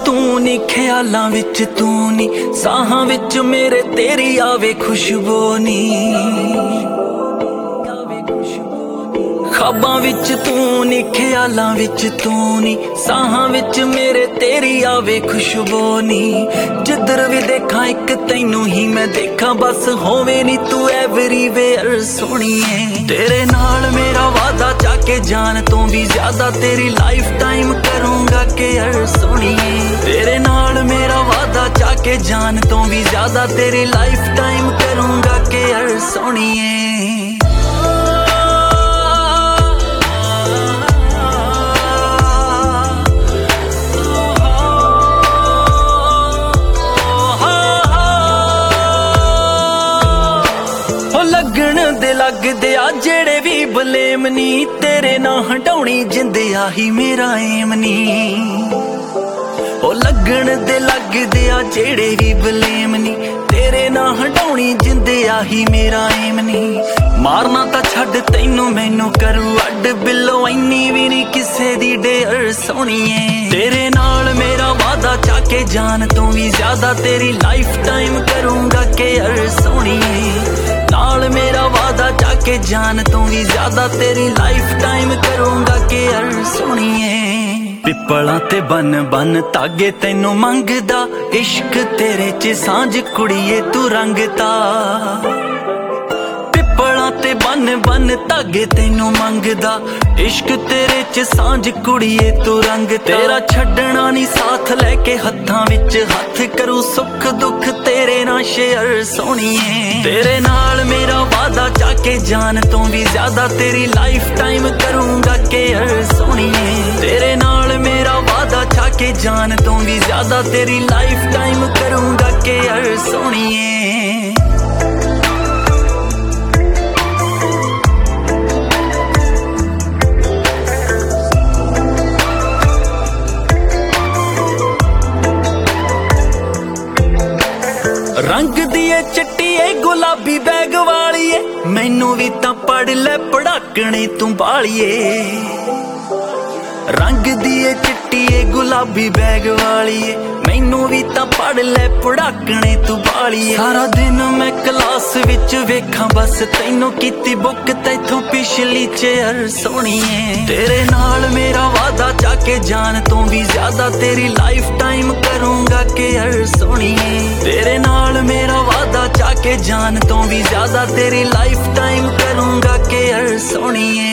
ਤੂੰ ਨੀ, ਖਿਆਲਾਂ ਵਿੱਚ ਤੂੰ ਨੀ, ਸਾਹਾਂ ਵਿੱਚ ਮੇਰੇ ਤੇਰੀ ਆਵੇ ਖੁਸ਼ਬੂ ਨੀ। ख्वाबां विच तू नी, ख्यालां विच तू नी, साहां विच मेरे तेरी आवे खुशबू नी। जिधर भी देखा एक तैनू ही मैं देखा, बस होवे नी तू एवरीवेयर सोहणीए। तेरे नाल मेरा वादा चाके जान तो भी ज्यादा तेरी लाइफ टाइम करूंगा केयर सोहणीए। तेरे नाल मेरा वादा चाके जान तो भी ज्यादा तेरी लाइफ टाइम करूंगा केयर सोहणीए। लगदे आ जेड़े भी बलेम नी, तेरे ना हटाउणी जिंदे आही मेरा एम नी। ओ लगण दे लगदे आ जेड़े भी बलेम नी, तेरे ना हटाउणी जिंदे आही मेरा एम नी। मारना तां छड्ड तैनू मैनू करू अड्ड, बिलो इन्नी भी नी किसे दी डेयर सोहणीए। तेरे नाल मेरा वादा चाके जान तो भी ज्यादा तेरी लाइफ टाइम करूंगा केयर सोहणीए। नाल मेरा वादा चाके जान तू भी ज्यादा तेरी लाइफ टाइम करूंगा केयर सोहणीए। पिपलां ते बन बन धागे तैनू मंगदा, इश्क तेरे च सांझ कुड़िए तू रंगता। पिपलां ते बन बन धागे तैनू मंगदा, इश्क तेरे च सांझ कुड़िए तू रंग। तेरा छड्डना नी साथ लैके हत्थां विच हत्थ, करूं सुख दुख तेरे नाल शेयर सोहणीए। तेरे नाल मेरा वादा चाके जान तो भी ज्यादा तेरी लाइफ टाइम करूंगा केयर सोहणीए। तेरे नाल मेरा वादा चाके जान तो भी ज्यादा तेरी लाइफ टाइम करूंगा केयर सोहणीए। रंग दिए चिट्टीए गुलाबी बैग वालीए, मैनू भी तां पढ़ ले पढ़ाकणे तू बालीए। रंग दिए चिट्टीए गुलाबी बैग वालीए, मैनू भी तां पढ़ ले पढ़ाकणे तू बालीए। सारा दिन मैं क्लास विच वेखां बस तैनू कीती बुक, तैथों पिछली चेयर सोहणीए। तेरे नाल मेरा वादा चाके जान तो भी ज्यादा तेरी लाइफ टाइम करूंगा केयर सोहणीए। तेरे नाल मेरा वादा चाके जान तो भी ज्यादा तेरी लाइफ टाइम करूंगा केयर सोहणीए।